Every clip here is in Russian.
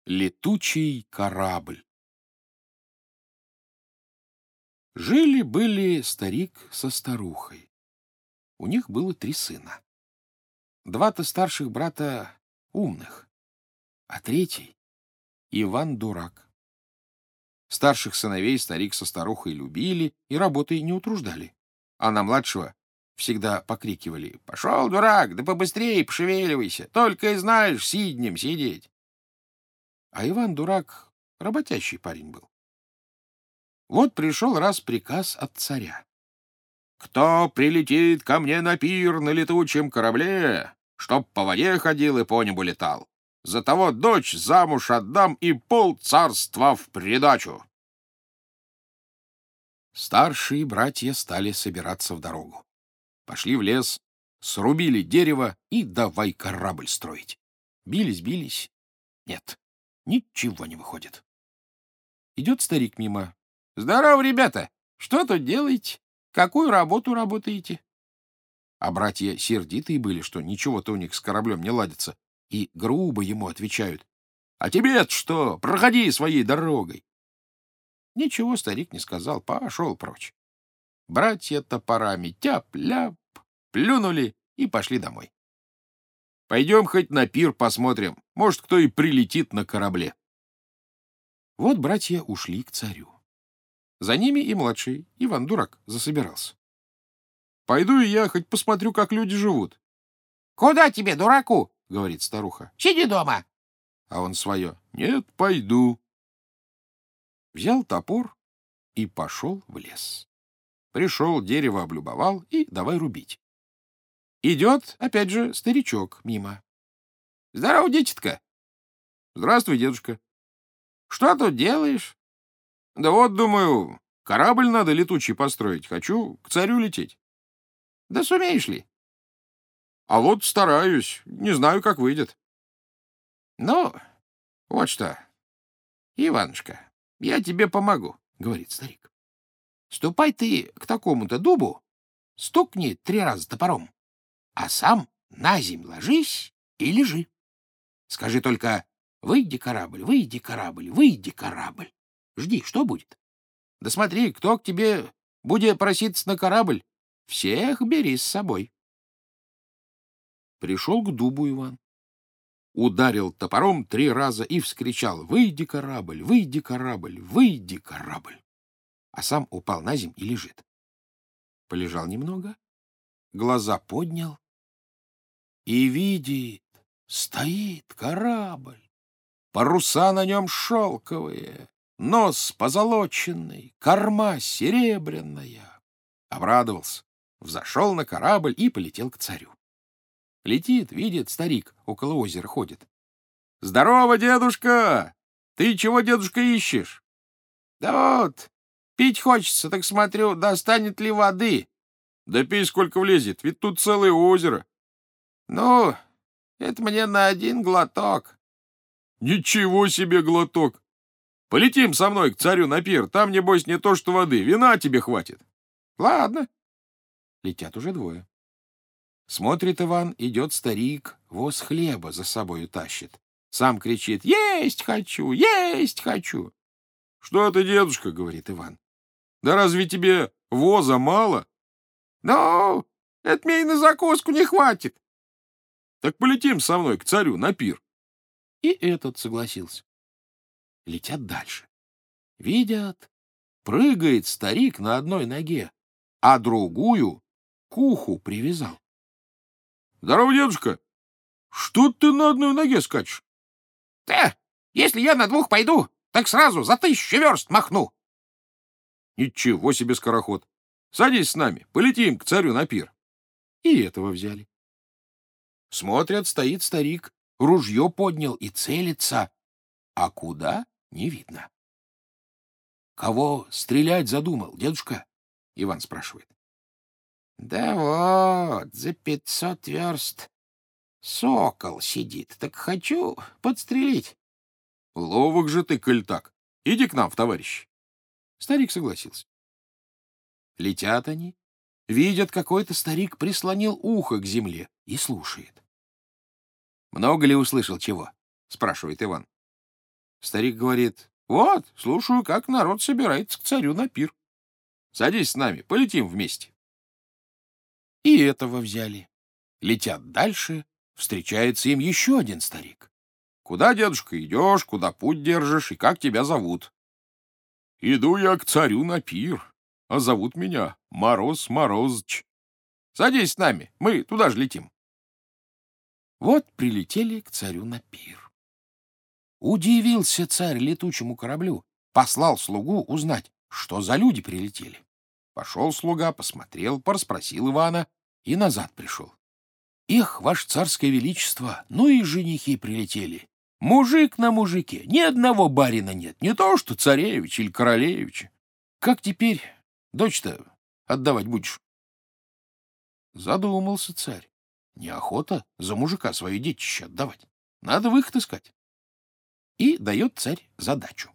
Летучий корабль. Жили-были старик со старухой. У них было 3 сына. 2-то старших брата умных, а 3-й — Иван дурак. Старших сыновей старик со старухой любили и работой не утруждали, а на младшего всегда покрикивали: «Пошел, дурак, да побыстрее пошевеливайся, только и знаешь сиднем сидеть». А Иван дурак работящий парень был. Вот пришел раз приказ от царя: «Кто прилетит ко мне на пир на летучем корабле, чтоб по воде ходил и по небу летал, за того дочь замуж отдам и полцарства в придачу». Старшие братья стали собираться в дорогу. Пошли в лес, срубили дерево и давай корабль строить. Бились. Нет, ничего не выходит. Идет старик мимо. «Здорово, ребята! Что тут делаете? Какую работу работаете?» А братья сердитые были, что ничего-то у них с кораблем не ладится, и грубо ему отвечают: «А тебе-то что? Проходи своей дорогой!» Ничего старик не сказал, пошел прочь. Братья топорами тяп-ляп, плюнули и пошли домой. «Пойдем хоть на пир посмотрим, может, кто и прилетит на корабле». Вот братья ушли к царю. За ними и младший, Иван дурак, засобирался. «Пойду и я хоть посмотрю, как люди живут». «Куда тебе, дураку?» — говорит старуха. «Сиди дома». А он свое: «Нет, пойду». Взял топор и пошел в лес. Пришел, дерево облюбовал и давай рубить. Идет, опять же, старичок мимо. «Здорово, дитятка!» «Здравствуй, дедушка!» «Что тут делаешь?» «Да вот, думаю, корабль надо летучий построить. Хочу к царю лететь». «Да сумеешь ли?» «А вот стараюсь. Не знаю, как выйдет». «Ну, вот что, Иванушка, я тебе помогу», — говорит старик. «Ступай ты к такому-то дубу, стукни 3 раза топором, а сам на земь ложись и лежи. Скажи только: выйди, корабль, выйди, корабль, выйди, корабль. Жди, что будет. Да смотри, кто к тебе будет проситься на корабль, всех бери с собой». Пришел к дубу Иван. Ударил топором 3 раза и вскричал: «Выйди, корабль, выйди, корабль, выйди, корабль!» А сам упал на земь и лежит. Полежал немного, глаза поднял и видит: стоит корабль, паруса на нем шелковые, нос позолоченный, корма серебряная. Обрадовался, взошел на корабль и полетел к царю. Летит, видит, старик около озера ходит. «Здорово, дедушка! Ты чего, дедушка, ищешь?» «Да вот, пить хочется, так смотрю, достанет ли воды». «Да пей, сколько влезет, ведь тут целое озеро». «Ну, это мне на 1 глоток». «Ничего себе глоток! Полетим со мной к царю на пир, там, небось, не то что воды, вина тебе хватит». «Ладно». Летят уже 2. Смотрит Иван, идет старик, воз хлеба за собою тащит. Сам кричит: «Есть хочу, есть хочу!» «Что ты, дедушка, — говорит Иван, — да разве тебе воза мало?» «Ну, это мне и на закуску не хватит». «Так полетим со мной к царю на пир». И этот согласился. Летят дальше. Видят, прыгает старик на одной ноге, а другую к уху привязал. «Здорово, дедушка! Что ты на одной ноге скачешь?» «Да, если я на 2 пойду, так сразу за 1000 верст махну». «Ничего себе скороход! Садись с нами, полетим к царю на пир». И этого взяли. Смотрят, стоит старик, ружье поднял и целится, а куда — не видно. «Кого стрелять задумал, дедушка?» — Иван спрашивает. «Да вот, за 500 верст сокол сидит, так хочу подстрелить». «Ловок же ты, коль так. Иди к нам в товарищи». Старик согласился. Летят они, видят, какой-то старик прислонил ухо к земле и слушает. «Много ли услышал чего?» — спрашивает Иван. Старик говорит: вот, слушаю, как народ собирается к царю на пир. Садись с нами, полетим вместе. И этого взяли. Летят дальше, встречается им еще один старик. Куда, дедушка, идешь, куда путь держишь и как тебя зовут? Иду я к царю на пир, а зовут меня Мороз Морозыч. Садись с нами, мы туда же летим. Вот прилетели к царю на пир. Удивился царь летучему кораблю, послал слугу узнать, что за люди прилетели. Пошел слуга, посмотрел, порасспросил Ивана и назад пришел. Эх, ваше царское величество, ну и женихи прилетели. Мужик на мужике, ни одного барина нет, не то что царевич или королевича. Как теперь дочь-то отдавать будешь? Задумался царь. Неохота за мужика свое детище отдавать. Надо выход искать. И дает царь задачу.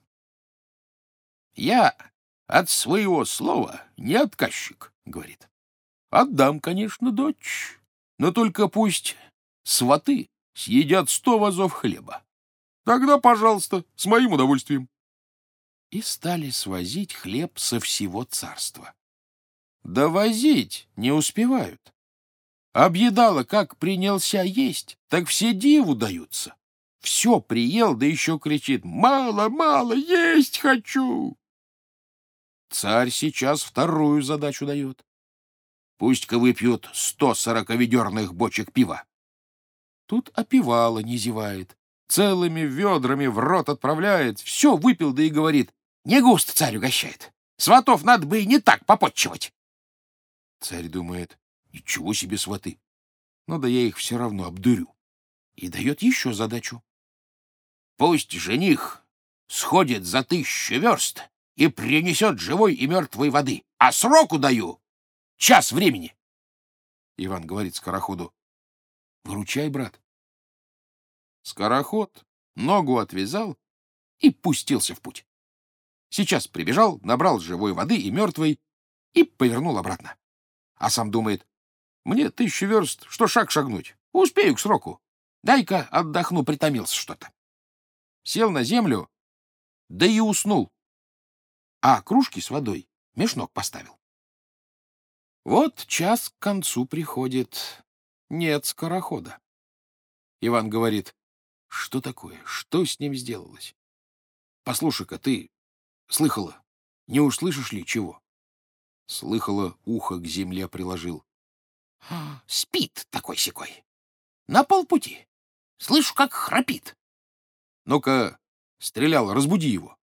Я от своего слова не отказчик, говорит. Отдам, конечно, дочь, но только пусть сваты съедят 100 вазов хлеба. Тогда, пожалуйста, с моим удовольствием. И стали свозить хлеб со всего царства. Да возить не успевают. Объедало, как принялся есть, так все диву даются. Все приел, да еще кричит: «Мало, мало, есть хочу!» Царь сейчас вторую задачу дает. Пусть-ка выпьют 140-ведерных бочек пива. Тут опивало не зевает, целыми ведрами в рот отправляет, все выпил, да и говорит: «Не густо царь угощает. Сватов надо бы и не так попотчевать». Царь думает: ничего себе сваты. Ну да я их все равно обдурю. И дает еще задачу. Пусть жених сходит за 1000 верст и принесет живой и мертвой воды, а сроку даю час времени. Иван говорит скороходу: выручай, брат. Скороход ногу отвязал и пустился в путь. Сейчас прибежал, набрал живой воды и мертвой и повернул обратно. А сам думает: мне 1000 верст, что шаг шагнуть, успею к сроку. Дай-ка отдохну, притомился что-то. Сел на землю, да и уснул. А кружки с водой меж ног поставил. Вот час к концу приходит. Нет скорохода. Иван говорит: что такое? Что с ним сделалось? Послушай-ка, ты слыхала? Не услышишь ли чего? Слыхала, ухо к земле приложил. Спит такой-сякой. На полпути. Слышу, как храпит. Ну-ка, стреляла, разбуди его.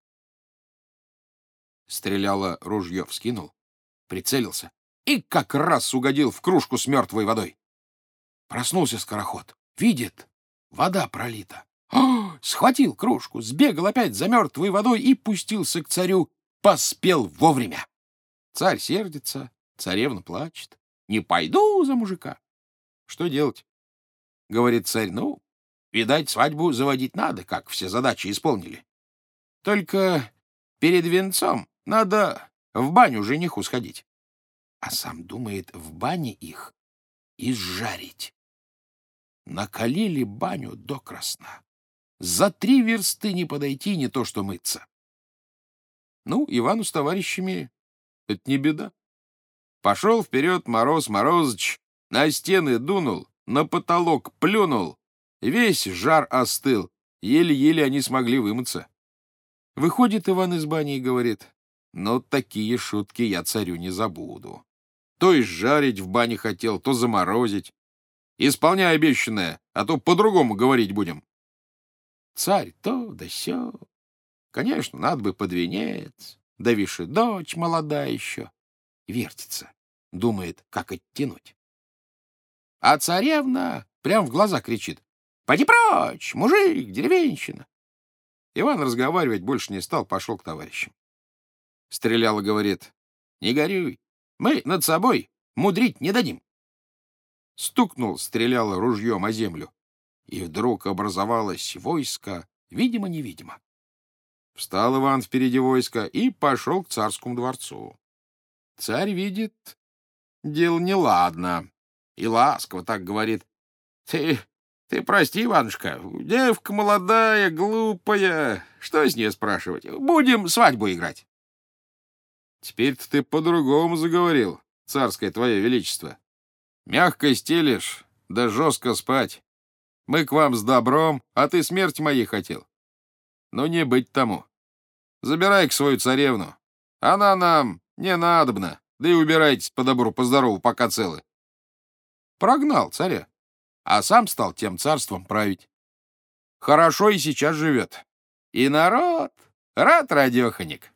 Стреляла, ружье вскинул, прицелился и как раз угодил в кружку с мертвой водой. Проснулся скороход. Видит, вода пролита. Схватил кружку, сбегал опять за мертвой водой и пустился к царю. Поспел вовремя. Царь сердится, царевна плачет. Не пойду за мужика. Что делать? Говорит царь: ну, видать, свадьбу заводить надо, как все задачи исполнили. Только перед венцом надо в баню жениху сходить. А сам думает в бане их изжарить. Накалили баню до красна. За 3 версты не подойти, не то что мыться. Ну, Ивану с товарищами это не беда. Пошел вперед Мороз Морозыч, на стены дунул, на потолок плюнул. Весь жар остыл, еле-еле они смогли вымыться. Выходит Иван из бани и говорит: ну, такие шутки я царю не забуду. То изжарить в бане хотел, то заморозить. Исполняй обещанное, а то по-другому говорить будем. Царь то да сё. Конечно, надо бы под венец, да вишь, дочь молода еще. Вертится, думает, как оттянуть. А царевна прям в глаза кричит: «Поди прочь, мужик, деревенщина!» Иван разговаривать больше не стал, пошел к товарищам. Стреляла, говорит: «Не горюй, мы над собой мудрить не дадим». Стукнул стреляла ружьем о землю, и вдруг образовалось войско, видимо-невидимо. Встал Иван впереди войска и пошел к царскому дворцу. Царь видит, дело неладно, и ласково так говорит: Ты Ты прости, Иванушка, девка молодая, глупая. Что с ней спрашивать? Будем свадьбу играть. Теперь-то ты по-другому заговорил, царское твое величество. Мягко стелишь, да жестко спать. Мы к вам с добром, а ты смерти моей хотел. Но не быть тому. Забирай-ка свою царевну. Она нам не надобна, да и убирайтесь по добру, по здорову, пока целы. Прогнал царя, а сам стал тем царством править. Хорошо и сейчас живет. И народ рад, радеханик.